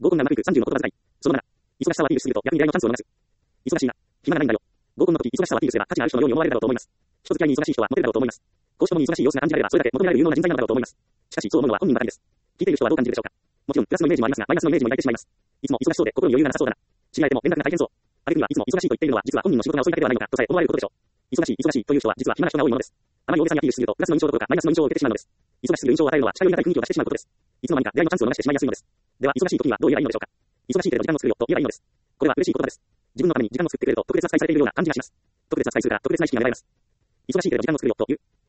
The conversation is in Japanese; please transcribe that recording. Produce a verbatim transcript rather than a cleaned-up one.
合コンがうまくいくさんじゅうの言葉遣い。そのなな。忙しさをアピールしすぎると逆に出会いのチャンスを逃す。忙しいな。暇がないんだよ。合コンの時、忙しさをアピールすれば価値がある人のように思われるだろうと思います。人付き合いに忙しい人はモテるだろうと思います。公私ともに忙しい様子が感じられれば、それだけ求められる有能な人材なのだろうと思います。しかし、そう思うのは本人ばかりです。聞いている人はどう感じるでしょうか。もちろん、プラスのイメージもありますが、マイナスのイメージも抱いてしまいます。いつも忙しそうで心に余裕がなさそうだな。知り合えても連絡が大変そう。あるいはいつも忙しいと言っているのは、実は本人の仕事が遅いだけではないのか、とさえ思われることでしょう。忙しい、忙しいという人は、実は暇な人が多いものです。あまり大げさにアピールしすぎると、プラスの印象どころかマイナスの印象を受けてしまうのです。忙しすぎる印象を与えるのは、近寄りがたい雰囲気を出してしまうことです。いつの間にか出会いのチャンスを逃してしまいやすいのです。では、忙しい時にはどう言えばいいのでしょうか。忙しいけれど時間を作るよ、と言えばいいのです。これは嬉しい言葉です。自分のために時間を作ってくれると、特別扱いされているような感じがします。特別扱いするから、特別な意識が得られます。忙しいけれど時間を作るよ、という。